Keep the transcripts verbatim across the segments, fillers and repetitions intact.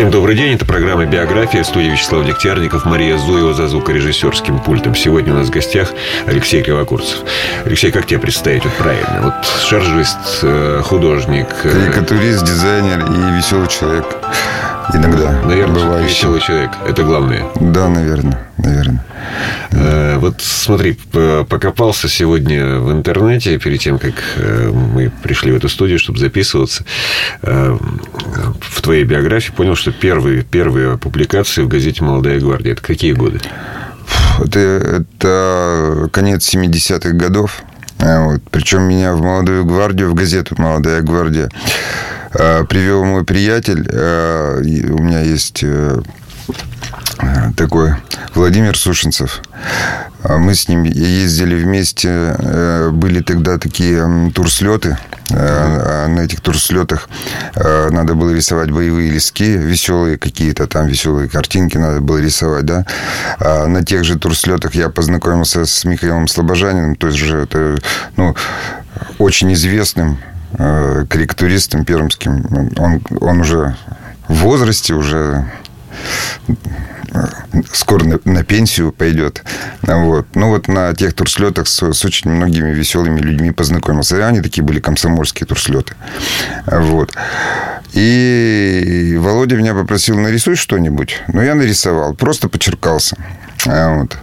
Всем добрый день, это программа «Биография», в студии Вячеслав Дегтярников, Мария Зуева за звукорежиссерским пультом. Сегодня у нас в гостях Алексей Кривокурцев. Алексей, как тебя представить вот правильно? Вот шаржист, художник, карикатурист, дизайнер и веселый человек. Иногда. Наверное, бывающий. Веселый человек. Это главное. Да, наверное. Наверное. Э, вот смотри, покопался сегодня в интернете перед тем, как мы пришли в эту студию, чтобы записываться. Э, в твоей биографии понял, что первые, первые публикации в газете «Молодая гвардия». Это какие годы? Это, это конец семидесятых годов. Вот. Причем меня в «Молодую гвардию», в газету «Молодая гвардия» привел мой приятель. У меня есть такой Владимир Сушинцев. Мы с ним ездили вместе. Были тогда такие турслеты. На этих турслетах надо было рисовать боевые листки, веселые какие-то там, веселые картинки надо было рисовать, да. На тех же турслетах я познакомился с Михаилом Слобожаниным, то есть же это, ну, очень известным карикатуристом пермским. Он, он уже в возрасте, уже скоро на, на пенсию пойдет. Вот. Ну, вот на тех турслетах с, с очень многими веселыми людьми познакомился. И они такие были комсомольские турслеты. Вот. И Володя меня попросил: нарисуй что-нибудь. Но я нарисовал. Просто подчеркался. Вот.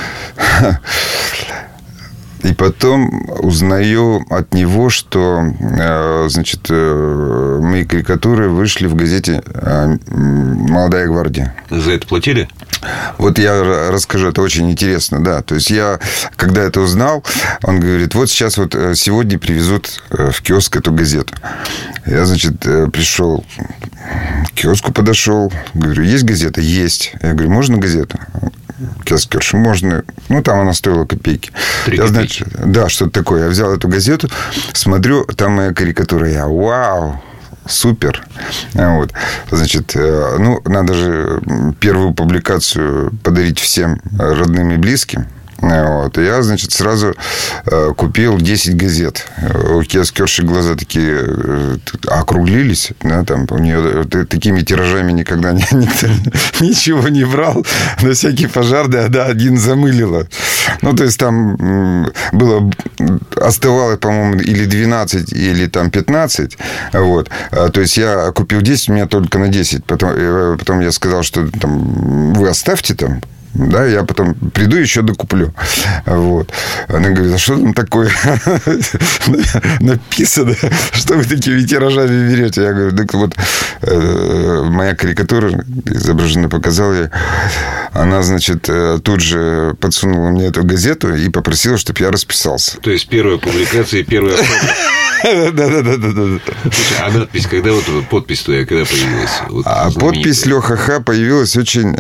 И потом узнаю от него, что, значит, мои карикатуры вышли в газете «Молодая гвардия». За это платили? Вот я расскажу, это очень интересно, да. То есть я, когда это узнал, он говорит: вот сейчас вот сегодня привезут в киоск эту газету. Я, значит, пришел к киоску, подошел, говорю: есть газета? Есть. Я говорю: можно газету? Киоскерша, можно. Ну, там она стоила копейки. Я, значит, да, что-то такое. Я взял эту газету, смотрю, там моя карикатура. Я: вау, супер. Вот. Значит, ну, надо же первую публикацию подарить всем родным и близким. Вот. И я, значит, сразу купил десять газет. У киоскерши глаза такие округлились. Да, там у нее такими тиражами никогда никто ничего не брал. На всякий пожар, да, да, один замылило. Ну, то есть, там было... Оставалось, по-моему, или двенадцать, или там пятнадцать. Вот. То есть, я купил десять, у меня только на десять. Потом, потом я сказал, что там, вы оставьте там. Да, я потом приду, еще докуплю. Вот. Она говорит: а что там такое написано? Что вы такими тиражами берете? Я говорю: так вот, моя карикатура изображена, показал я. Она, значит, тут же подсунула мне эту газету и попросила, чтобы я расписался. То есть, первая публикация и первая фото. Да-да-да. Слушай, а надпись, когда вот подпись твоя, когда появилась? А подпись Леха Х появилась очень...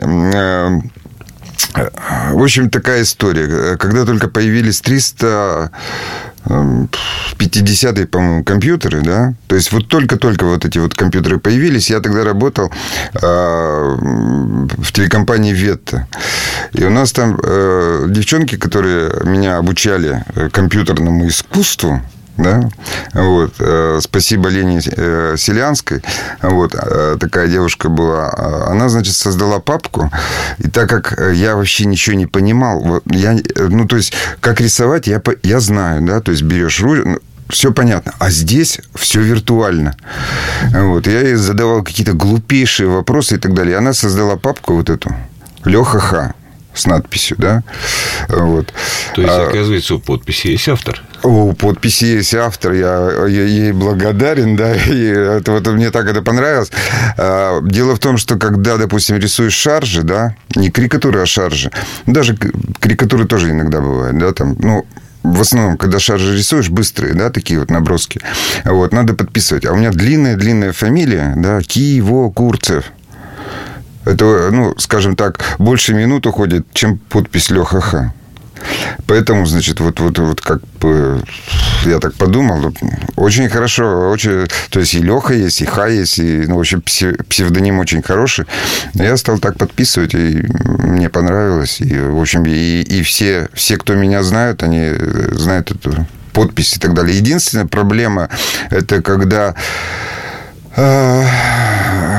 В общем, такая история. Когда только появились триста пятидесятые, по-моему, компьютеры, да, то есть вот только-только вот эти вот компьютеры появились, я тогда работал э, в телекомпании «Ветта». И у нас там э, девчонки, которые меня обучали компьютерному искусству, да, вот, спасибо Лене Селянской, вот, такая девушка была, она, значит, создала папку, и так как я вообще ничего не понимал, я, ну, то есть, как рисовать, я, я знаю, да, то есть, берешь руль, все понятно, а здесь все виртуально. Вот, я ей задавал какие-то глупейшие вопросы и так далее, и она создала папку вот эту, Леха Х, с надписью, да, вот. То есть, оказывается, у подписи есть автор? У подписи есть автор, я, я ей благодарен, да, и это, вот, мне так это понравилось. Дело в том, что когда, допустим, рисуешь шаржи, да, не карикатуры, а шаржи, даже карикатуры тоже иногда бывают, да, там, ну, в основном, когда шаржи рисуешь, быстрые, да, такие вот наброски, вот, надо подписывать. А у меня длинная-длинная фамилия, да, Кривокурцев. Это, ну, скажем так, больше минут уходит, чем подпись Леха Х. Поэтому, значит, вот, вот, вот как бы я так подумал, очень хорошо, очень, то есть и Леха есть, и Ха есть, и, ну, в общем, псевдоним очень хороший. Я стал так подписывать, и мне понравилось. И, в общем, и, и все, все, кто меня знают, они знают эту подпись и так далее. Единственная проблема, это когда...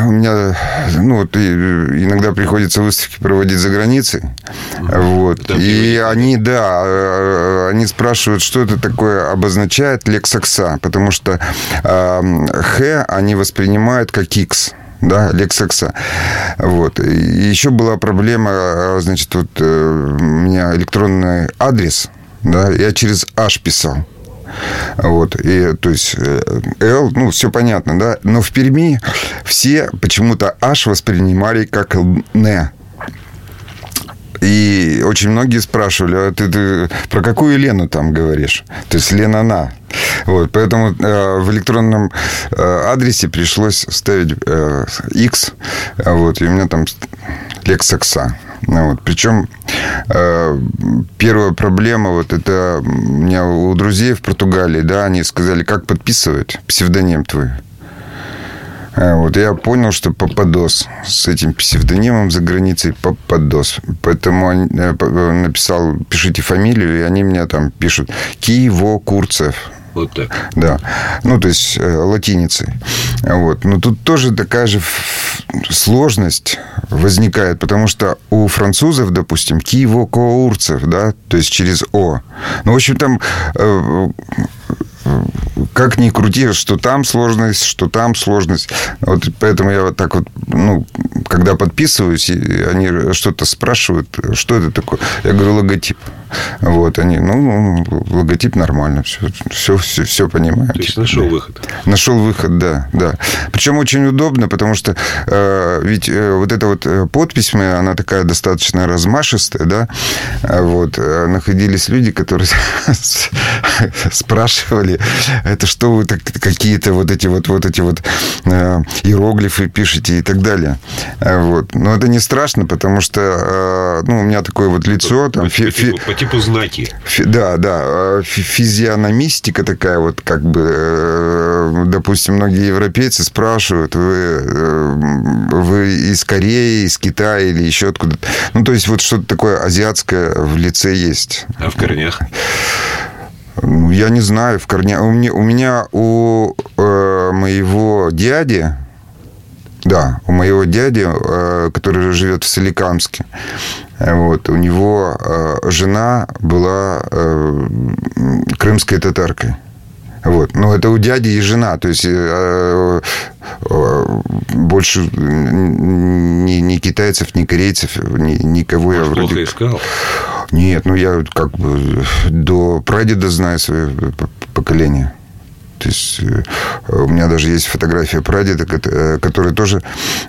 у меня, ну, вот, иногда приходится выставки проводить за границей. Вот. И они, да, они спрашивают, что это такое обозначает лексакса, потому что Х они воспринимают как X. Да, лексакса. Вот. И еще была проблема, значит, вот у меня электронный адрес, да, я через H писал. Вот. И, то есть, L, ну, все понятно, да. Но в Перми все почему-то H воспринимали как Н. И очень многие спрашивали, а ты, ты про какую Лену там говоришь? То есть, Лена на. Вот, поэтому э, в электронном э, адресе пришлось ставить э, X, вот, и у меня там лексакса. Вот. Причем э, первая проблема, вот это у меня у друзей в Португалии, да, они сказали, как подписывать псевдоним твой. Вот, я понял, что попадос с этим псевдонимом за границей попадос. Поэтому написал, пишите фамилию, и они мне там пишут Киево-Курцев. Вот так. Да. Ну, то есть, латиницей. Вот. Но тут тоже такая же сложность возникает, потому что у французов, допустим, Киево-Коурцев, да, то есть через О. Ну, в общем, там... Как ни крути, что там сложность, что там сложность. Вот поэтому я вот так вот, ну, когда подписываюсь, и они что-то спрашивают, что это такое, я говорю, логотип. Вот, они, ну, логотип нормально, все, все, все, все понимают. То есть, нашел выход. Нашел выход, да, да. Причем очень удобно, потому что э, ведь э, вот эта вот подпись моя, она такая достаточно размашистая, да, вот, находились люди, которые спрашивали, это что вы так, какие-то вот эти вот, вот эти вот э, иероглифы пишете и так далее. Вот. Но это не страшно, потому что, э, ну, у меня такое вот лицо, там, фи- фи- по типу знаки. Да, да. Физиономистика такая вот, как бы, допустим, многие европейцы спрашивают, вы, вы из Кореи, из Китая или еще откуда-то. Ну, то есть, вот что-то такое азиатское в лице есть. А в корнях? Ну, я не знаю, в корнях. У меня, у, меня, у э, моего дяди, да, у моего дяди, э, который живет в Соликамске, вот, у него э, жена была э, крымской татаркой. Вот. Но это у дяди и жена. То есть э, э, больше ни, ни китайцев, ни корейцев, ни, никого Может, я вроде... плохо искал? Нет, ну я как бы до прадеда знаю свое поколение. То есть у меня даже есть фотография прадеда, который тоже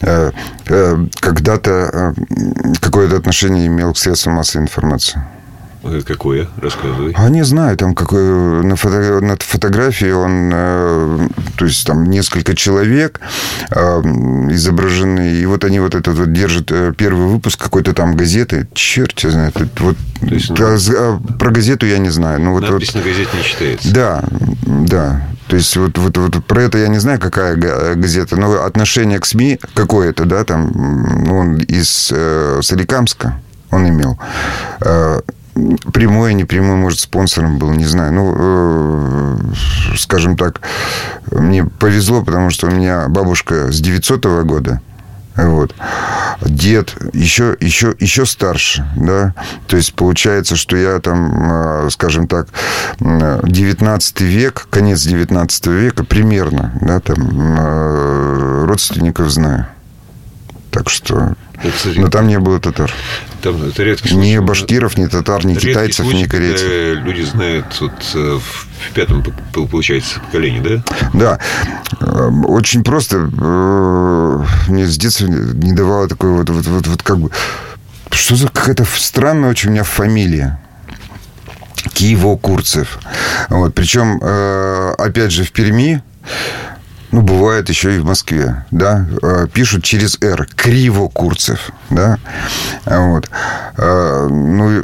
когда-то какое-то отношение имел к средствам массовой информации. Какое? Рассказывай. А не знаю, там какой на, фото, на фотографии он, э, то есть там несколько человек э, изображены, и вот они вот это вот держат э, первый выпуск какой-то там газеты, черт я знаю, вот, есть, да, ну, про газету я не знаю. Ну, вот, надпись вот, на газете не читается. Да, да. То есть вот, вот, вот про это я не знаю, какая газета, но отношение к СМИ какое-то, да, там он из э, Соликамска он имел. Э, Прямой, непрямой, может, спонсором был, не знаю. Ну, э, скажем так, мне повезло, потому что у меня бабушка с девятисотого года, вот, дед еще, еще, еще старше, да. То есть, получается, что я там, скажем так, девятнадцатый век, конец девятнадцатого века примерно, да, там родственников знаю. Так что... Это, кстати, но там не было татар. Там это редкий случай. Ни случай. башкиров, ни татар, ни Редкий китайцев, случай, ни корейцев. Люди знают вот, в пятом, получается, поколении, да? Да. Очень просто. Мне с детства не давало такой вот, вот, вот, вот как бы... Что за какая-то странная очень у меня фамилия. Киево-Курцев. Вот. Причем, опять же, в Перми... Ну, бывает еще и в Москве, да, пишут через «Р», Криво-Курцев, да, вот, ну,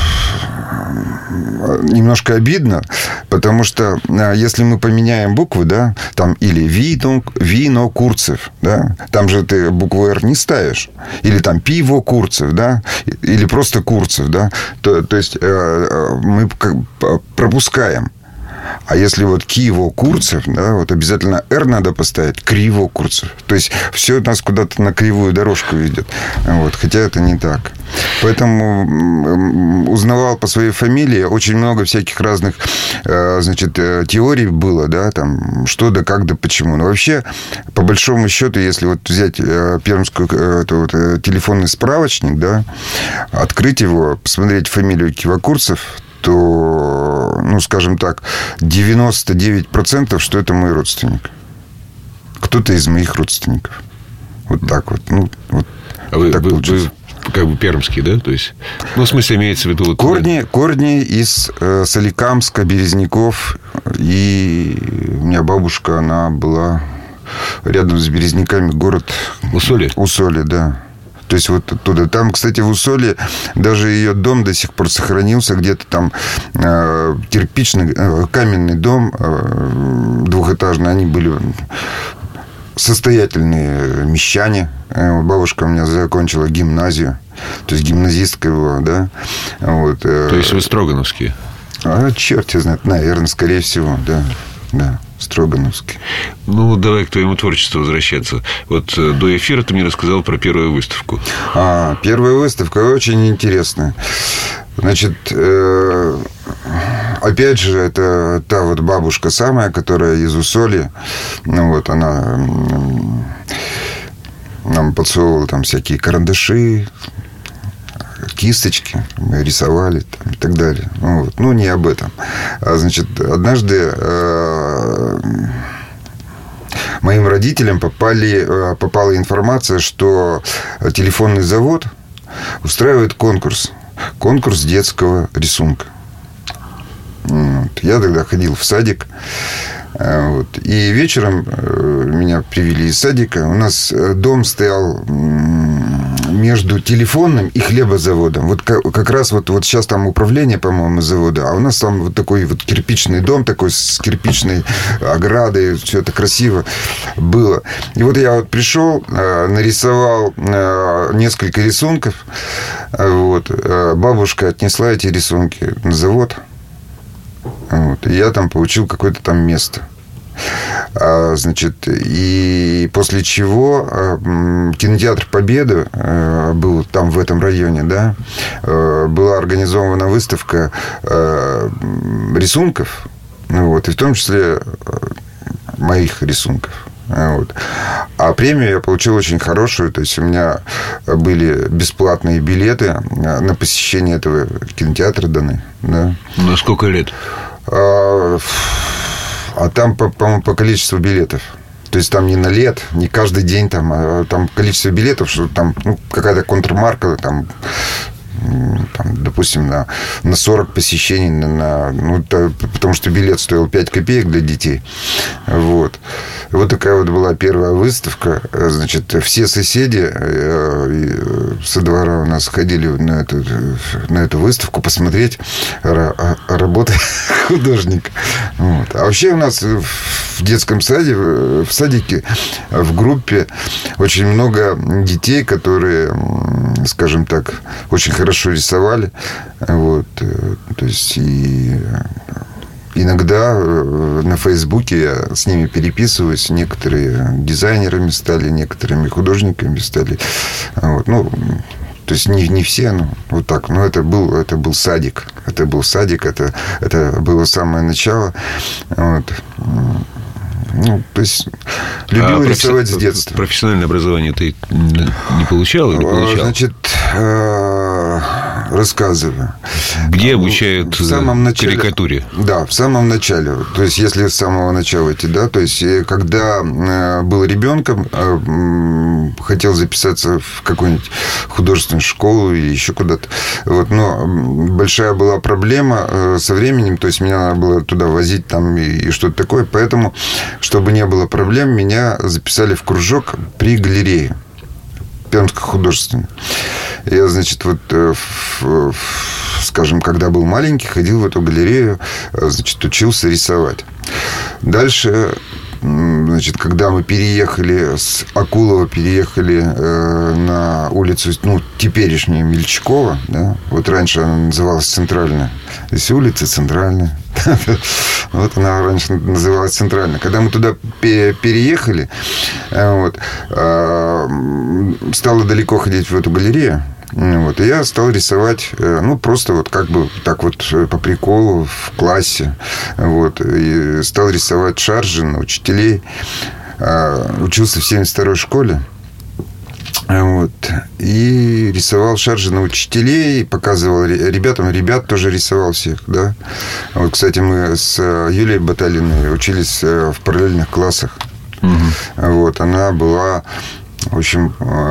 немножко обидно, потому что если мы поменяем буквы, да, там или Вино, Вино-Курцев, да, там же ты букву «Р» не ставишь, или там Пиво-Курцев, да, или просто Курцев, да, то, то есть мы пропускаем. А если вот Киево-Курцев, да, вот обязательно «Р» надо поставить, Криво-Курцев. То есть все нас куда-то на кривую дорожку ведет. Вот, хотя это не так. Поэтому узнавал по своей фамилии. Очень много всяких разных, значит, теорий было, да, там, что да, как да, почему. Но вообще, по большому счету, если вот взять пермский это вот, телефонный справочник, да, открыть его, посмотреть фамилию Киево-Курцев, то, ну, скажем так, девяносто девять процентов, что это мой родственник. Кто-то из моих родственников. Вот так вот. Ну, вот а вы, так вы, получилось. Вы как бы пермский, да? То есть, ну, в смысле, имеется в виду... Вот корни, корни из э, Соликамска, Березняков. И у меня бабушка, она была рядом с Березняками, город... Усолье? Усолье, да. То есть, вот оттуда. Там, кстати, в Усолье даже ее дом до сих пор сохранился. Где-то там э, кирпичный, э, каменный дом э, двухэтажный. Они были состоятельные мещане. Э, бабушка у меня закончила гимназию. То есть, гимназистка была, да. Вот, э, То есть, вы строгановские? А, черт я знает. Наверное, скорее всего, да. Да. Строгановский. Ну, давай к твоему творчеству возвращаться. Вот до эфира ты мне рассказал про первую выставку. А, первая выставка очень интересная. Значит, э, опять же, это та вот бабушка самая, которая из Усолья. Ну, вот она нам подсовывала там всякие карандаши, кисточки, мы рисовали там, и так далее. Ну, вот. Ну, не об этом. А, значит, однажды э, моим родителям попали, э, попала информация, что телефонный завод устраивает конкурс. Конкурс детского рисунка. Вот. Я тогда ходил в садик. Вот. И вечером меня привели из садика. У нас дом стоял между телефонным и хлебозаводом. Вот как, как раз вот, вот сейчас там управление, по-моему, завода. А у нас там вот такой вот кирпичный дом, такой с кирпичной оградой. Все это красиво было. И вот я вот пришел, нарисовал несколько рисунков. Вот. Бабушка отнесла эти рисунки на завод. Вот. И я там получил какое-то там место. А, значит, и после чего а, кинотеатр «Победа» а, был там в этом районе, да, а, была организована выставка а, рисунков, вот, и в том числе а, моих рисунков. Вот. А премию я получил очень хорошую. То есть, у меня были бесплатные билеты на посещение этого кинотеатра даны. Да. На сколько лет? А, а там, по-моему, по количеству билетов. То есть, там не на лет, не каждый день. Там, а там количество билетов, что там ну, какая-то контрмарка, там... Там, допустим, на, на сорок посещений, на, на, ну, то, потому что билет стоил пять копеек для детей. Вот. Вот такая вот была первая выставка. Значит, все соседи э, со двора у нас ходили на эту, на эту выставку посмотреть работы художника. Вот. А вообще у нас в детском саде, в садике, в группе очень много детей, которые, скажем так, очень хорошо рисовали. Вот. То есть, и иногда на Фейсбуке я с ними переписываюсь. Некоторые дизайнерами стали, некоторыми художниками стали. Вот. Ну, то есть, не, не все, но вот так. Но это был, это был садик. Это был садик. Это, это было самое начало. Вот. Ну, то есть, любил а рисовать профи... с детства. Профессиональное образование ты не получал или получал? Значит, рассказываю. Где обучают в самом начале, карикатуре? Да, в самом начале. То есть, если с самого начала идти, да. То есть, когда был ребенком, хотел записаться в какую-нибудь художественную школу или еще куда-то. Вот, но большая была проблема со временем. То есть, меня надо было туда возить там и, и что-то такое. Поэтому, чтобы не было проблем, меня записали в кружок при галерее. Пермско-художественной. Я, значит, вот, скажем, когда был маленький, ходил в эту галерею, значит, учился рисовать. Дальше значит, когда мы переехали с Акулова, переехали на улицу, ну, теперешнюю Мельчакова, да, вот раньше она называлась Центральная. То есть улица Центральная. Вот она раньше называлась Центральная. Когда мы туда переехали, вот, стало далеко ходить в эту галерею. Вот, и я стал рисовать, ну, просто вот как бы так вот по приколу в классе. Вот, и стал рисовать шаржи на учителей. Учился в семьдесят второй школе. Вот, и рисовал шаржи на учителей, показывал ребятам, ребят тоже рисовал всех, да. Вот, кстати, мы с Юлией Баталиной учились в параллельных классах. Угу. Вот, она была, в общем,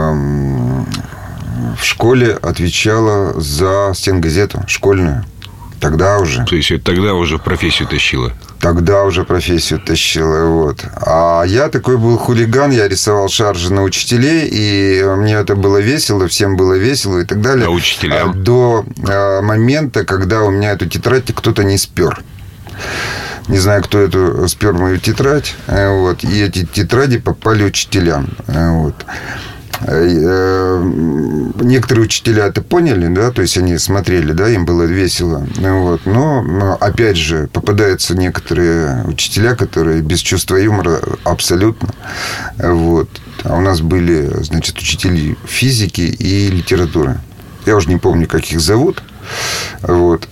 в школе отвечала за стенгазету школьную. Тогда уже. То есть, тогда уже профессию тащила? Тогда уже профессию тащила, вот. А я такой был хулиган, я рисовал шаржи на учителей, и мне это было весело, всем было весело и так далее. А учителям? До момента, когда у меня эту тетрадь кто-то не спер. Не знаю, кто эту спер мою тетрадь. Вот. И эти тетради попали учителям. Вот. Некоторые учителя это поняли, да, то есть они смотрели, да, им было весело, вот. Но, опять же, попадаются некоторые учителя, которые без чувства юмора абсолютно, вот. А у нас были, значит, учители физики и литературы. Я уже не помню, как их зовут, вот.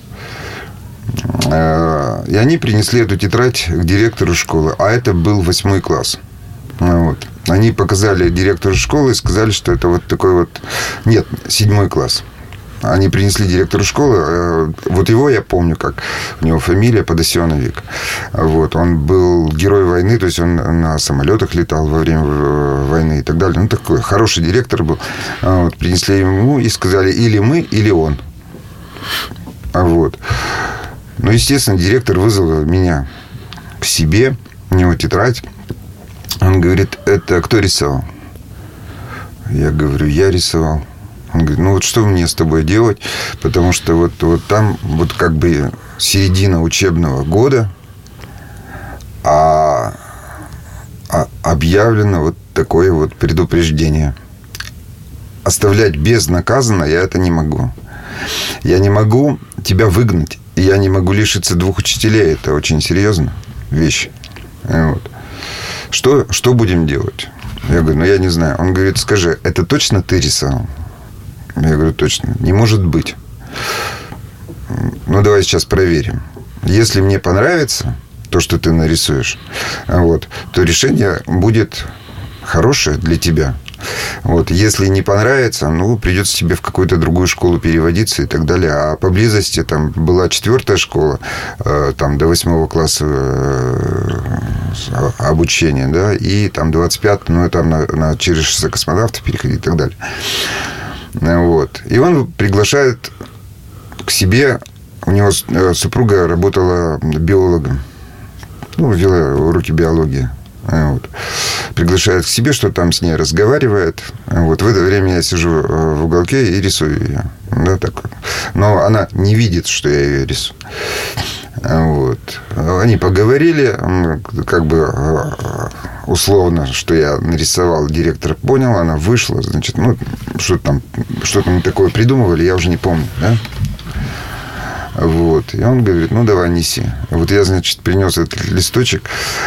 И они принесли эту тетрадь к директору школы, а это был восьмой класс, вот. Они показали директору школы и сказали, что это вот такой вот... Нет, седьмой класс. Они принесли директору школы. Вот его я помню, как у него фамилия Подосеновик. Вот. Он был герой войны, то есть он на самолетах летал во время войны и так далее. Ну, такой хороший директор был. Вот. Принесли ему и сказали, или мы, или он. Вот. Ну, естественно, директор вызвал меня к себе. У него тетрадь. Он говорит, это кто рисовал? Я говорю, я рисовал. Он говорит, ну вот что мне с тобой делать? Потому что вот, вот там вот как бы середина учебного года, а, а объявлено вот такое вот предупреждение. Оставлять безнаказанно я это не могу. Я не могу тебя выгнать. И я не могу лишиться двух учителей. Это очень серьезная вещь. Вот. Что, что будем делать? Я говорю, ну, я не знаю. Он говорит, скажи, это точно ты рисовал? Я говорю, точно. Не может быть. Ну, давай сейчас проверим. Если мне понравится то, что ты нарисуешь, вот, то решение будет хорошее для тебя. Вот. Если не понравится, ну, придется тебе в какую-то другую школу переводиться и так далее. А поблизости там была четвертая школа, там до восьмого класса обучения, да, и там двадцать пятый, ну, там на, на, через шоссе космонавтов переходить и так далее. Вот. И он приглашает к себе, у него супруга работала биологом, ну, вела уроки биологии. Вот. Приглашает к себе, что там с ней разговаривает. Вот. В это время я сижу в уголке и рисую ее. Да, так. Но она не видит, что я ее рисую. Вот. Они поговорили, как бы условно, что я нарисовал, директор понял, она вышла, значит, ну, что там, что-то мы такое придумывали, я уже не помню, да? Вот. И он говорит, ну, давай, неси. Вот я, значит, принес этот листочек.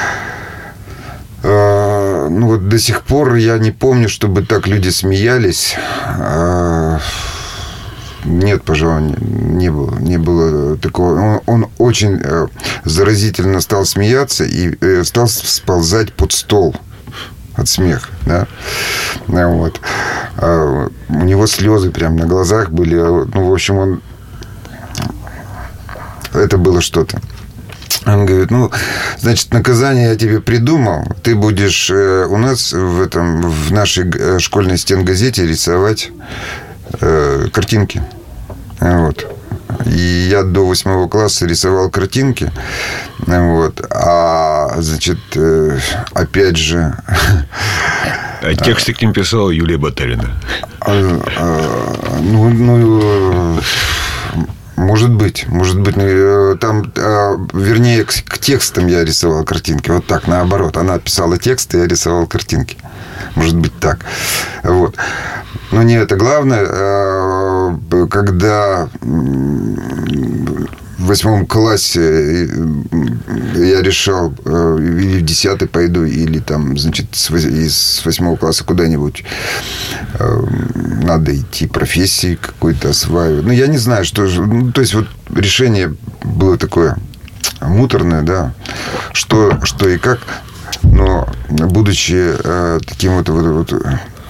Ну, вот до сих пор я не помню, чтобы так люди смеялись. Нет, пожалуй, не было. Не было такого. Он, он очень заразительно стал смеяться и стал сползать под стол от смеха. Да? Вот. У него слезы прям на глазах были. Ну, в общем, он... Это было что-то. Он говорит, ну, значит, наказание я тебе придумал. Ты будешь э, у нас в, этом, в нашей школьной стенгазете рисовать э, картинки. Вот. И я до восьмого класса рисовал картинки. Вот. А, значит, э, опять же... А тексты к ним писала Юлия Баталина. А, а, ну, ну... Может быть, может быть, там, вернее, к текстам я рисовал картинки. Вот так, наоборот. Она писала тексты, я рисовал картинки. Может быть, так. Вот. Но не это главное. Когда в восьмом классе я решал, или в десятый пойду, или там, значит, из восьмого класса куда-нибудь надо идти, профессии какой-то осваивать. Ну, я не знаю, что же... Ну, то есть, вот решение было такое муторное, да, что, что и как. Но, будучи э, таким вот, вот, вот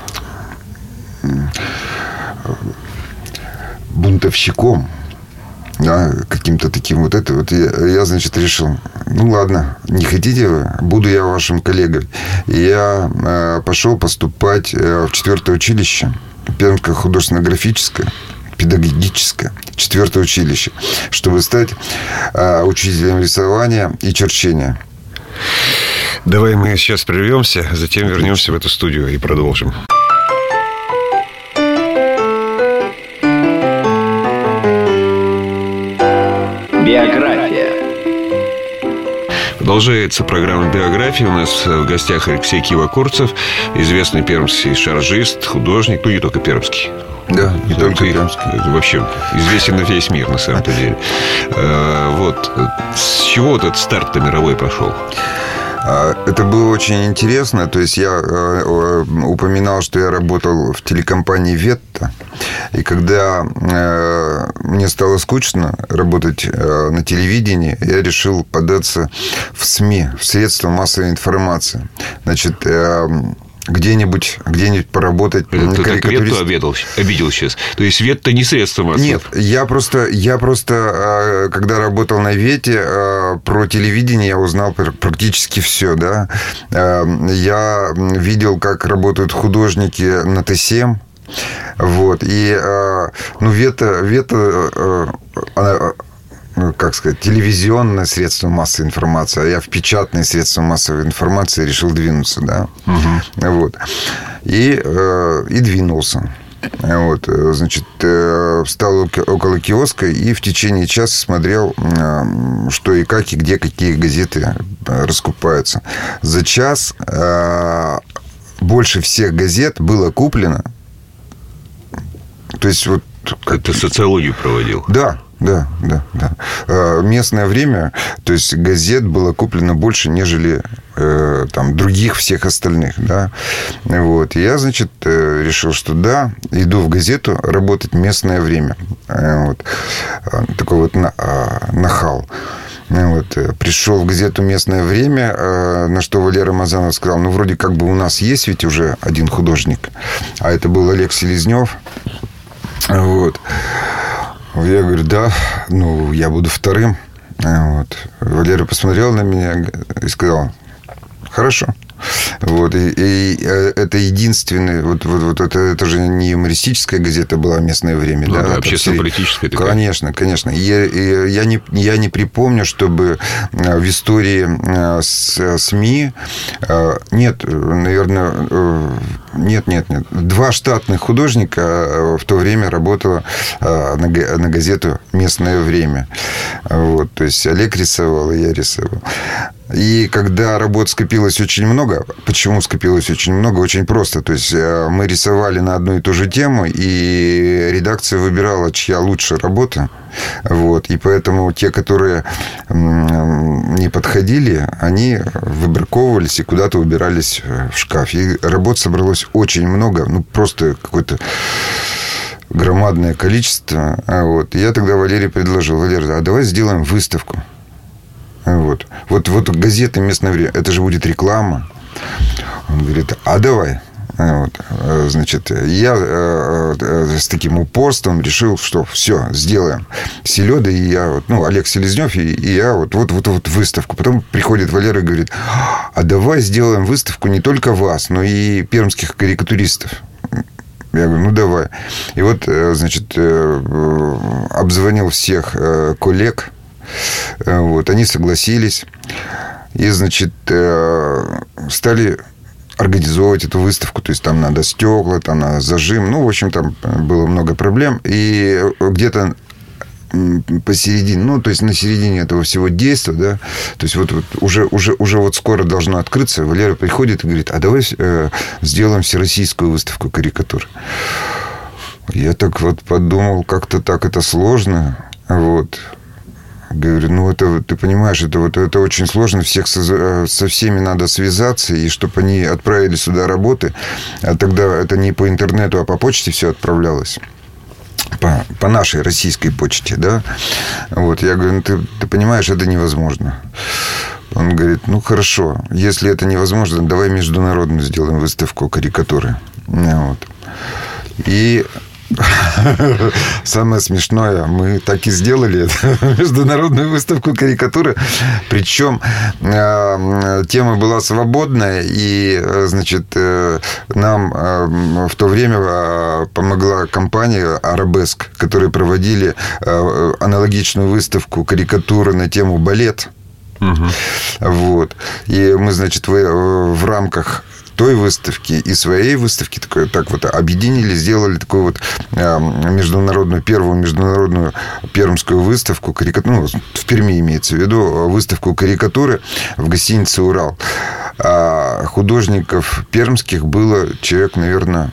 бунтовщиком, да, каким-то таким вот это вот я, я, значит, решил, ну ладно, не хотите вы, буду я вашим коллегой. И я э, пошел поступать э, в четвертое училище, Пермское художественно-графическое, педагогическое, четвертое училище, чтобы стать э, учителем рисования и черчения. Давай мы сейчас прервемся, затем вернемся в эту студию и продолжим. Биография. Продолжается программа «Биография». У нас в гостях Алексей Кивокурцев, известный пермский шаржист, художник, ну, не только пермский. Да, не это, только ты, пермский. Вообще известен на весь мир, на самом деле. Вот. С чего вот этот старт-то мировой пошел? Это было очень интересно. То есть, я упоминал, что я работал в телекомпании «Ветта». И когда э, мне стало скучно работать э, на телевидении, я решил податься в СМИ, в средства массовой информации. Значит, э, где-нибудь, где-нибудь поработать. Ты так Ветту обидел, обидел сейчас. То есть, Ветта не средство массовой? Нет, я просто, я просто, когда работал на Вете, про телевидение я узнал практически все, да. Я видел, как работают художники на Т семь. Вот. И, ну, Вета, Вета, она, как сказать, телевизионное средство массовой информации, а я в печатные средства массовой информации решил двинуться, да. Угу. Вот. И, и двинулся. Вот, значит, встал около киоска и в течение часа смотрел, что и как, и где какие газеты раскупаются. За час больше всех газет было куплено. То есть, вот... Как ты социологию проводил? Да, да, да, да. Местное время, то есть, газет было куплено больше, нежели там, других всех остальных, да. Вот. И я, значит, решил, что да, иду в газету работать местное время. Вот. Такой вот нахал. Вот. Пришел в газету «Местное время», на что Валера Мазанов сказал, ну, вроде как бы у нас есть ведь уже один художник, а это был Олег Селезнев. Вот. Я говорю, да, ну, я буду вторым. Вот. Валера посмотрел на меня и сказал, хорошо. Вот. И, и это единственный... Вот, вот, вот это, это же не юмористическая газета была «Местное время». Ну, да, да, общественно-политическая. Такая. Конечно, конечно. Я, я, не, я не припомню, чтобы в истории СМИ... Нет, наверное... Нет, нет, нет. Два штатных художника в то время работало на, на газету «Местное время». Вот. То есть, Олег рисовал, и я рисовал. И когда работ скопилось очень много... Почему скопилось очень много? Очень просто. То есть, мы рисовали на одну и ту же тему, и редакция выбирала, чья лучшая работа. Вот. И поэтому те, которые не подходили, они выбраковывались и куда-то убирались в шкаф. И работ собралось очень много. Ну, просто какое-то громадное количество. Вот. И я тогда Валерий предложил. Валерий, а давай сделаем выставку. Вот. Вот, вот газеты «Местное время», это же будет реклама. Он говорит, а давай. Вот. Значит, я с таким упорством решил, что все, сделаем. Селеда и я, вот, ну, Олег Селезнев и, и я, вот, вот, вот, вот выставку. Потом приходит Валера и говорит, а давай сделаем выставку не только вас, но и пермских карикатуристов. Я говорю, ну, давай. И вот, значит, обзвонил всех коллег. Вот, они согласились. И, значит, стали организовывать эту выставку. То есть, там надо стекла, там надо зажим. Ну, в общем, там было много проблем. И где-то посередине, ну, то есть на середине этого всего действия, да, то есть вот, вот уже, уже, уже вот скоро должно открыться, Валера приходит и говорит, а давай э, сделаем всероссийскую выставку карикатур. Я так вот подумал, как-то так это сложно, вот. Говорю, ну, это, ты понимаешь, это, вот, это очень сложно, всех со, со всеми надо связаться, и чтобы они отправили сюда работы, а тогда это не по интернету, а по почте все отправлялось. По, по нашей российской почте, да. Вот, я говорю, ну, ты, ты понимаешь, это невозможно. Он говорит, ну, хорошо, если это невозможно, давай международную сделаем выставку карикатуры. Вот. И самое смешное, мы так и сделали международную выставку карикатуры. Причем э, тема была свободная, и, значит, э, нам э, в то время э, помогла компания «Арабеск», которые проводили э, аналогичную выставку карикатуры на тему балет. Угу. Вот. И мы, значит, в, в рамках той выставки и своей выставки такой, так вот объединили, сделали такую вот международную, первую международную пермскую выставку карикатуры, ну, в Перми имеется в виду, выставку карикатуры в гостинице «Урал». А художников пермских было человек, наверное,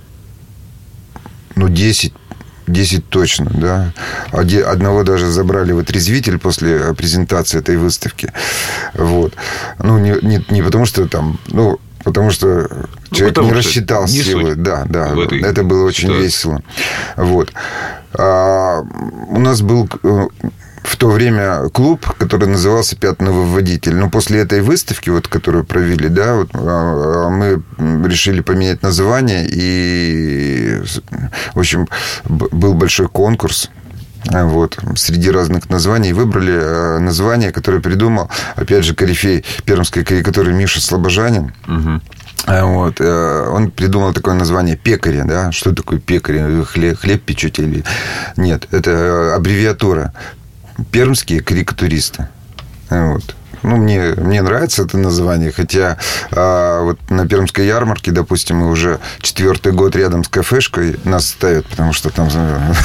ну, десять. десять точно, да. Одного даже забрали в отрезвитель после презентации этой выставки. Вот. Ну, не, не, не потому, что там, ну, потому что человек ну, не рассчитал силы. Да, да. Это было очень ситуации. Весело. Вот. А, у нас был в то время клуб, который назывался «Пятновыводитель». Но после этой выставки, вот, которую провели, да, вот, мы решили поменять название. И, в общем, был большой конкурс. Вот, среди разных названий выбрали название, которое придумал, опять же, корифей пермской карикатуры Миша Слобожанин. Угу. Вот, он придумал такое название «Пекари». Да? Что такое пекари? Хлеб, хлеб печете или... Нет, это аббревиатура. Пермские карикатуристы. Вот. Ну, мне, мне нравится это название, хотя а, вот на Пермской ярмарке, допустим, мы уже четвертый год рядом с кафешкой нас ставят, потому что там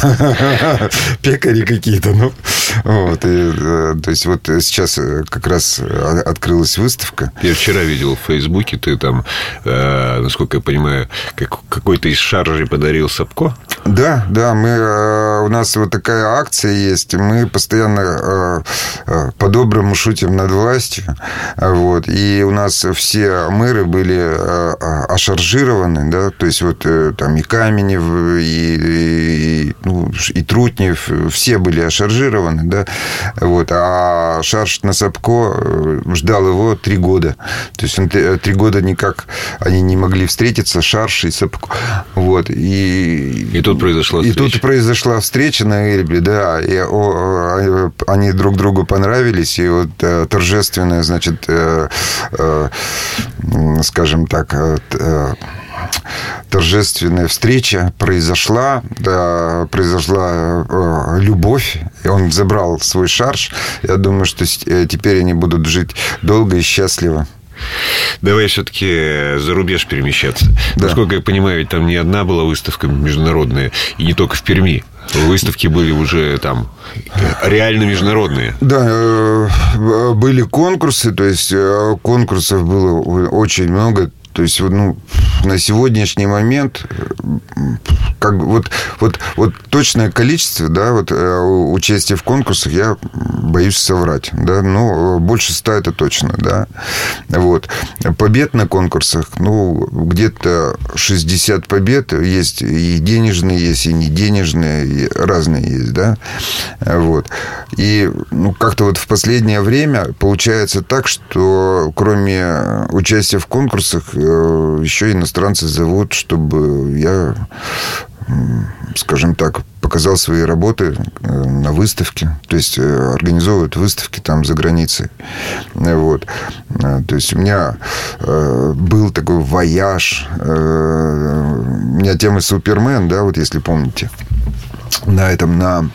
пекари какие-то. Ну, вот, и, то есть, вот сейчас как раз открылась выставка. Я вчера видел в Фейсбуке, ты там, э, насколько я понимаю, как, какой-то из шаржей подарил Сапко. Да, да, мы, у нас вот такая акция есть, мы постоянно по-доброму шутим над властью, вот, и у нас все мэры были ошаржированы, да, то есть вот там и Каменев, и, и, ну, и Трутнев, все были ошаржированы, да, вот, а шарж на Сапко ждал его три года, то есть он три года никак, они не могли встретиться, шарж и Сапко, вот, и... И тут произошла встреча. И тут произошла встреча на Эльбе, да, и о, они друг другу понравились, и вот торжественная, значит, э, э, скажем так, э, торжественная встреча произошла, да, произошла э, любовь, и он забрал свой шарж. Я думаю, что теперь они будут жить долго и счастливо. Давай все-таки за рубеж перемещаться. Да. Насколько я понимаю, ведь там не одна была выставка международная, и не только в Перми. Выставки были уже там реально международные. Да, были конкурсы, то есть конкурсов было очень много. То есть, ну, на сегодняшний момент как вот, вот, вот точное количество, да, вот, участия в конкурсах я боюсь соврать, да, но больше ста это точно, да. Вот. Побед на конкурсах, ну, где-то шестьдесят побед, есть и денежные, есть и не денежные, и разные есть, да. Вот. И, ну, как-то вот в последнее время получается так, что кроме участия в конкурсах еще иностранцы зовут, чтобы я, скажем так, показал свои работы на выставке. То есть организовывают выставки там за границей. Вот. То есть у меня был такой вояж. У меня тема Супермен, да, вот если помните. На этом, на...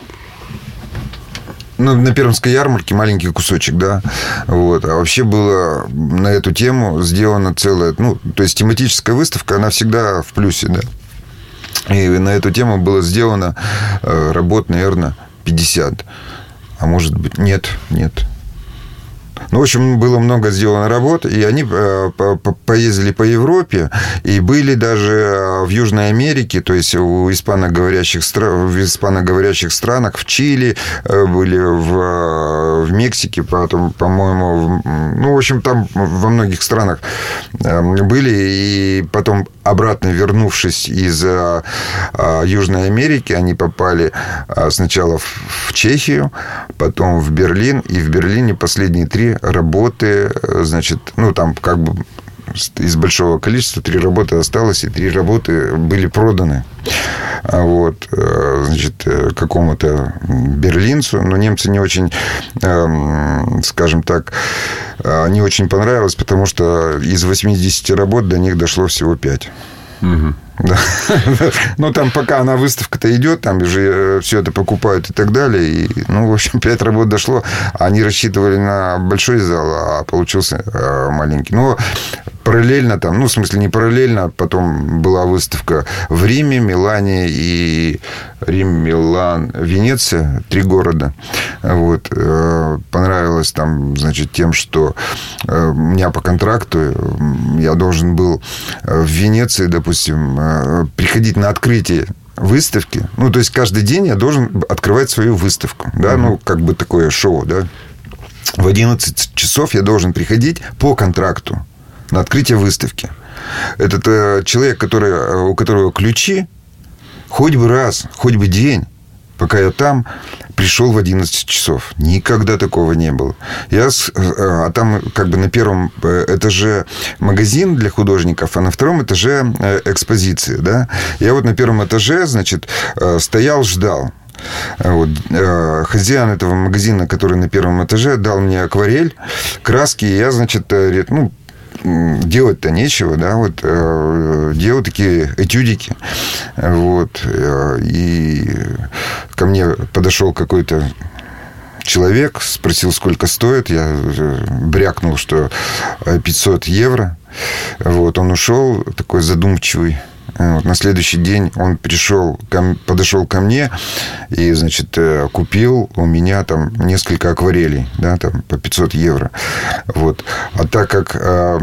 Ну, на Пермской ярмарке маленький кусочек, да. Вот. А вообще было на эту тему сделано целое... Ну, то есть тематическая выставка, она всегда в плюсе, да. И на эту тему было сделано работ, наверное, пятьдесят. А может быть, нет, нет. Ну, в общем, было много сделано работ, и они поездили по Европе, и были даже в Южной Америке, то есть у испаноговорящих, в испаноговорящих странах, в Чили, были в, в Мексике, потом, по-моему, в, ну, в общем, там во многих странах были, и потом, обратно вернувшись из Южной Америки, они попали сначала в Чехию, потом в Берлин, и в Берлине последние три работы, значит, ну, там как бы из большого количества три работы осталось, и три работы были проданы. Вот, значит, какому-то берлинцу, но немцы не очень, скажем так, не очень понравилось, потому что из восьмидесяти работ до них дошло всего пять. Угу. Да. Ну, там пока на выставка-то идет, там уже все это покупают и так далее. И, ну, в общем, пять работ дошло. Они рассчитывали на большой зал, а получился маленький. Но параллельно там, ну, в смысле, не параллельно, потом была выставка в Риме, Милане и Рим, Милан, Венеция, три города. Вот. Понравилось там, значит, тем, что у меня по контракту я должен был в Венеции, допустим, приходить на открытие выставки. Ну, то есть, каждый день я должен открывать свою выставку. Да? Mm-hmm. Ну, как бы такое шоу, да. В одиннадцать часов я должен приходить по контракту на открытие выставки. Этот э, человек, который, у которого ключи, хоть бы раз, хоть бы день, пока я там, пришел в одиннадцать часов. Никогда такого не было. Я, а там как бы на первом этаже магазин для художников, а на втором этаже экспозиция. Да? Я вот на первом этаже, значит, стоял, ждал. Вот. Хозяин этого магазина, который на первом этаже, дал мне акварель, краски, и я, значит, ну, делать-то нечего, да, вот делал такие этюдики, вот, и ко мне подошел какой-то человек, спросил, сколько стоит, я брякнул, что пятьсот евро, вот, он ушел такой задумчивый. Вот, на следующий день он пришел, подошел ко мне и, значит, купил у меня там несколько акварелей, да, там по пятьсот евро. Вот. А так как,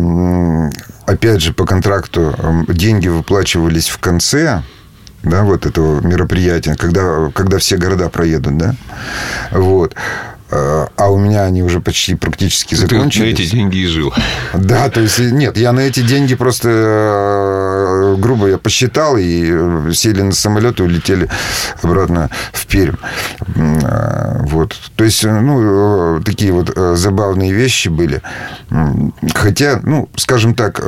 опять же, по контракту деньги выплачивались в конце, да, вот этого мероприятия, когда, когда все города проедут, да, вот. А у меня они уже почти практически закончились. Ты на эти деньги и жил. Да, то есть, нет, я на эти деньги просто, грубо я посчитал, и сели на самолет и улетели обратно в Пермь. Вот. То есть, ну, такие вот забавные вещи были. Хотя, ну, скажем так,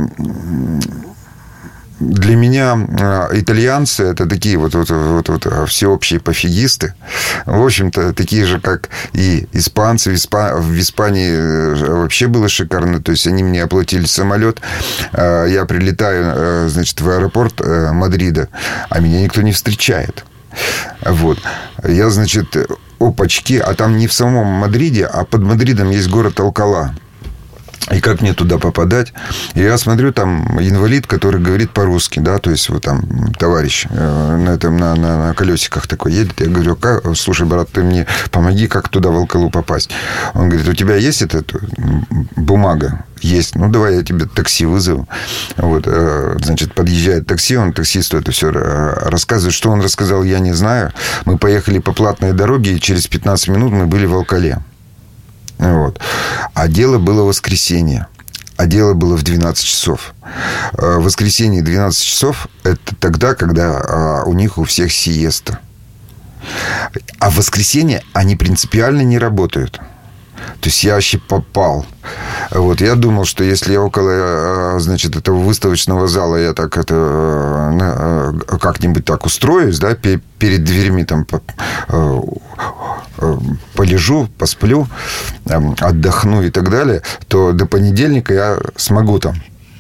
для меня итальянцы – это такие вот, вот, вот, вот всеобщие пофигисты. В общем-то, такие же, как и испанцы. В, Испа... в Испании вообще было шикарно. То есть, они мне оплатили самолет. Я прилетаю, значит, в аэропорт Мадрида, а меня никто не встречает. Вот. Я, значит, опачки. А там не в самом Мадриде, а под Мадридом есть город Алкала. И как мне туда попадать? И я смотрю, там инвалид, который говорит по-русски, да, то есть вот там товарищ на, этом, на, на, на колесиках такой едет. Я говорю, как? Слушай, брат, ты мне помоги, как туда в Алкалу попасть. Он говорит, у тебя есть эта бумага? Есть. Ну, давай я тебе такси вызову. Вот, значит, подъезжает такси, он таксисту это все рассказывает. Что он рассказал, я не знаю. Мы поехали по платной дороге, и через пятнадцать минут мы были в Алкале. Вот. А дело было в воскресенье. А дело было в двенадцать часов. В воскресенье двенадцать часов – это тогда, когда у них у всех сиеста. А в воскресенье они принципиально не работают. То есть, я вообще попал. Вот. Я думал, что если я около, значит, этого выставочного зала, я так это как-нибудь так устроюсь, да, перед дверьми там полежу, посплю, отдохну и так далее, то до понедельника я смогу там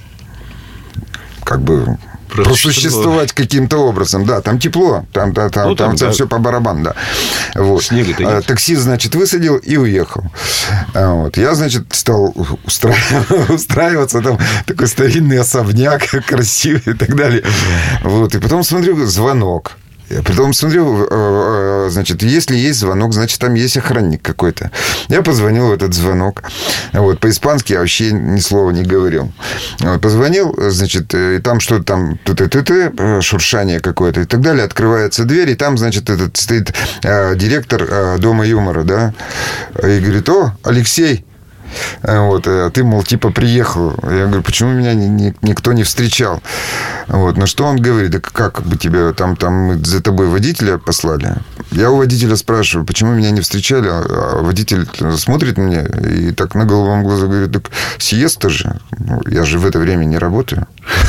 как бы просуществовать каким-то образом. Да, там тепло, там, там, там, ну, там, там да. Все по барабану, да. Вот. А, таксист, значит, высадил и уехал. А, вот. Я, значит, стал устра... устраиваться, там такой старинный особняк, красивый и так далее. Вот. И потом смотрю, звонок. Притом смотрю, значит, если есть звонок, значит, там есть охранник какой-то. Я позвонил в этот звонок. Вот, по-испански я вообще ни слова не говорил. Вот, позвонил, значит, и там что-то там, ты-ты-ты, шуршание какое-то и так далее. Открывается дверь, и там, значит, этот стоит э, директор э, Дома юмора, да, и говорит: о, Алексей. Вот, ты, мол, типа приехал. Я говорю: почему меня ни, ни, никто не встречал? Вот, на что он говорит: да как бы тебя там, там мы за тобой водителя послали? Я у водителя спрашиваю: почему меня не встречали? А водитель смотрит на меня и так на головом глаза говорит: так сиеста же. Я же в это время не работаю.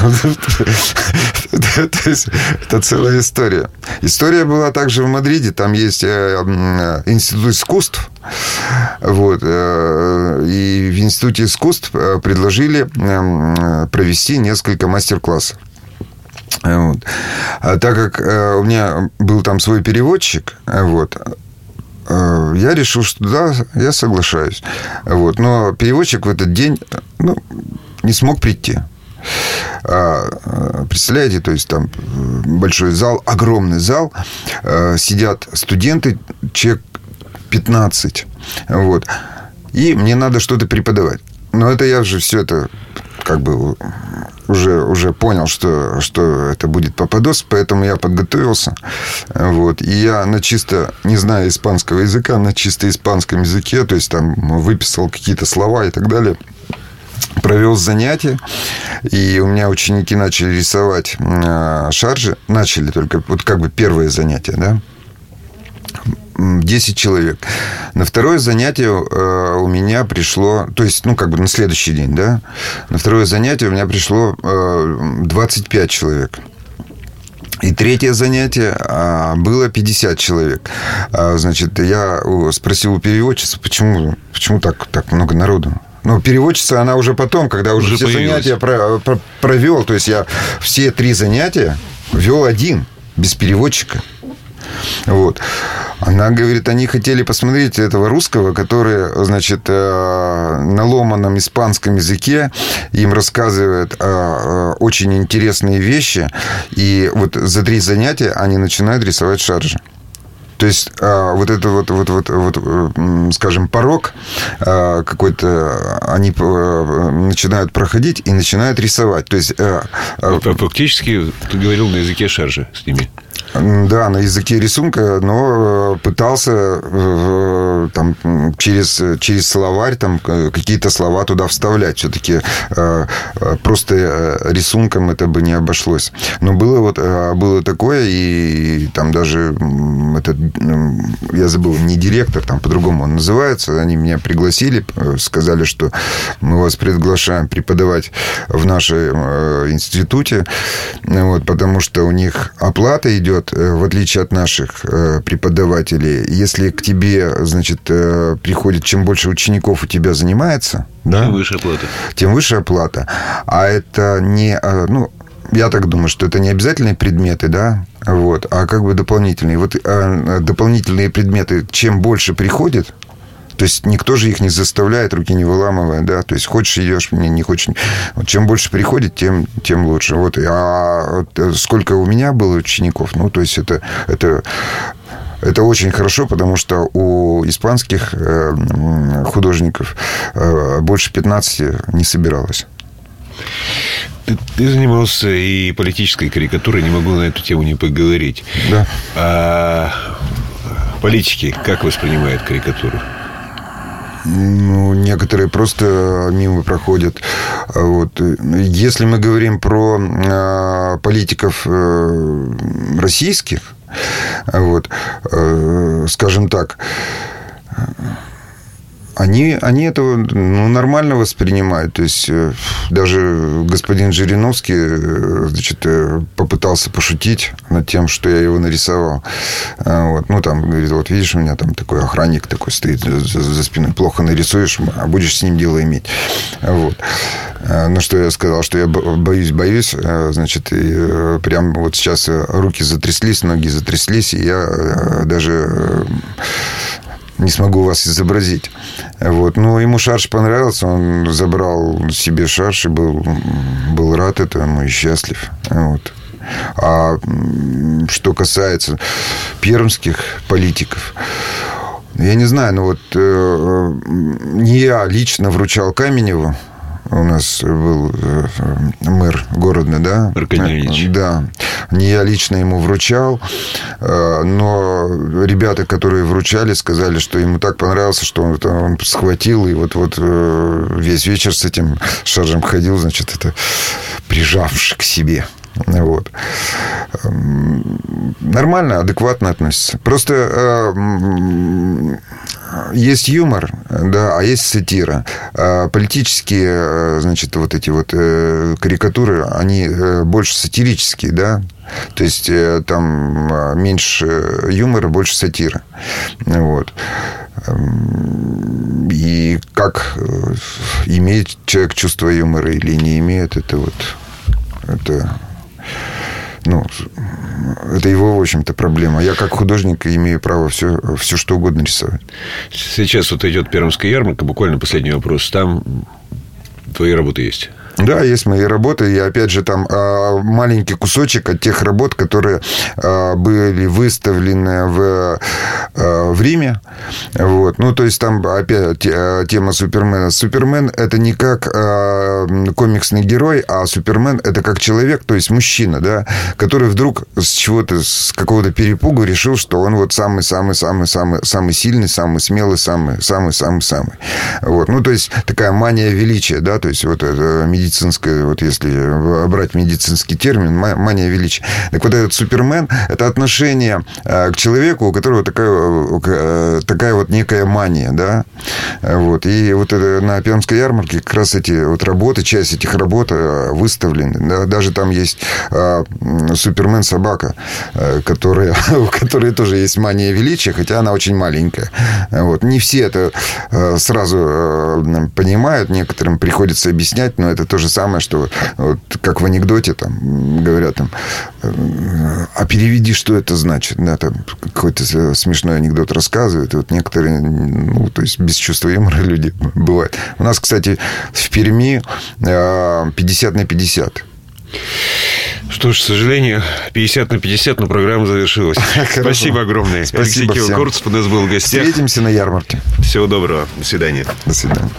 То есть это целая история. История была также в Мадриде. Там есть институт искусств. Вот. И в Институте искусств предложили провести несколько мастер-классов. Вот. А так как у меня был там свой переводчик, вот, я решил, что да, я соглашаюсь. Вот. Но переводчик в этот день, ну, не смог прийти. Представляете, то есть там большой зал, огромный зал, сидят студенты, человек пятнадцать. Вот. И мне надо что-то преподавать. Но это я уже все это как бы уже, уже понял, что, что это будет попадос, поэтому я подготовился. Вот. И я на чисто, не зная испанского языка, на чисто испанском языке, то есть там выписал какие-то слова и так далее, провел занятия, и у меня ученики начали рисовать шаржи. Начали только, вот как бы первое занятие, да, десять человек. На второе занятие э, у меня пришло... То есть, ну, как бы на следующий день, да. На второе занятие у меня пришло э, двадцать пять человек. И третье занятие э, было пятьдесят человек. А, значит, я спросил у переводчицы, почему, почему так, так много народу? Ну, переводчица, она уже потом, когда уже, уже все появилась. Занятия про, про, провел. То есть, я все три занятия вел один, без переводчика. Вот. Она говорит, они хотели посмотреть этого русского, который, значит, на ломаном испанском языке им рассказывает очень интересные вещи. И вот за три занятия они начинают рисовать шаржи. То есть, вот это вот, вот, вот, вот, скажем, порог какой-то они начинают проходить и начинают рисовать. То есть, фактически ты говорил на языке шаржи с ними. Да, на языке рисунка, но пытался там, через, через словарь там, какие-то слова туда вставлять. Все-таки просто рисунком это бы не обошлось. Но было, вот, было такое, и там даже этот, я забыл, не директор, там по-другому он называется, они меня пригласили, сказали, что мы вас приглашаем преподавать в нашем институте, вот, потому что у них оплата идет, в отличие от наших преподавателей. Если к тебе, значит, приходит, чем больше учеников у тебя занимается, да, тем выше оплата. Тем выше оплата. А это не... Ну, я так думаю, что это не обязательные предметы, да, вот, а как бы дополнительные. Вот а, дополнительные предметы, чем больше приходит, то есть никто же их не заставляет, руки не выламывая, да, то есть хочешь идешь, не, не хочешь. Вот чем больше приходит, тем, тем лучше. Вот, а сколько у меня было учеников, ну, то есть это, это, это очень хорошо, потому что у испанских художников больше пятнадцати не собиралось. Ты, ты занимался и политической карикатурой, не могу на эту тему не поговорить. Да. А политики как воспринимают карикатуру? Ну, некоторые просто мимо проходят. Вот. Если мы говорим про э, политиков э, российских, вот, э, скажем так, Они, они это ну, нормально воспринимают. То есть, даже господин Жириновский, значит, попытался пошутить над тем, что я его нарисовал. Вот. Ну, там, говорит, вот видишь, у меня там такой охранник такой стоит за, за спиной. Плохо нарисуешь, а будешь с ним дело иметь. Вот. На что я сказал, что я боюсь, боюсь. Значит, и прям вот сейчас руки затряслись, ноги затряслись, и я даже... не смогу вас изобразить. Вот. Но ему шарж понравился. Он забрал себе шарж и был, был рад этому и счастлив. Вот. А что касается пермских политиков, я не знаю, но вот э, не я лично вручал Каменеву. У нас был мэр города, да? Аркадий Ильич. Да. Не я лично ему вручал, но ребята, которые вручали, сказали, что ему так понравился, что он, он схватил и вот-вот весь вечер с этим шаржем ходил, значит, это прижавши к себе. Вот. Нормально, адекватно относится. Просто э, есть юмор, да, а есть сатира. А политические, значит, вот эти вот э, карикатуры, они больше сатирические, да. То есть э, там меньше юмора, больше сатира. Вот. И как имеет человек чувство юмора или не имеет, это вот это... Ну, это его, в общем-то, проблема. Я, как художник, имею право все, все что угодно рисовать. Сейчас вот идет Пермская ярмарка. Буквально последний вопрос. Там твои работы есть? Да, есть мои работы. И, опять же, там маленький кусочек от тех работ, которые были выставлены в, в Риме. Вот. Ну, то есть, там опять тема Супермена. Супермен – это не как комиксный герой, а Супермен – это как человек, то есть мужчина, да, который вдруг с чего-то, с какого-то перепугу решил, что он вот самый-самый-самый-самый самый сильный, самый смелый, самый-самый-самый-самый. Вот. Ну, то есть, такая мания величия, да, то есть, вот это медицинская, вот если брать медицинский термин, мания величия. Так вот, этот Супермен – это отношение к человеку, у которого такая, такая вот некая мания, да. Вот. И вот это, на Пермской ярмарке как раз эти вот работы, часть этих работ выставлены. Да. Даже там есть Супермен-собака, которая, у которой тоже есть мания величия, хотя она очень маленькая. Вот. Не все это сразу понимают, некоторым приходится объяснять, но это то же самое, что вот, как в анекдоте там говорят, там, а переведи, что это значит. Да, там какой-то смешной анекдот рассказывают. И вот некоторые, ну, то есть без чувства юмора люди бывают. У нас, кстати, в Перми пятьдесят на пятьдесят. Что ж, к сожалению, пятьдесят на пятьдесят, но программа завершилась. Спасибо огромное. Спасибо Алексей Кио-Курцев у нас был в гостях. Встретимся на ярмарке. Всего доброго. До свидания. До свидания.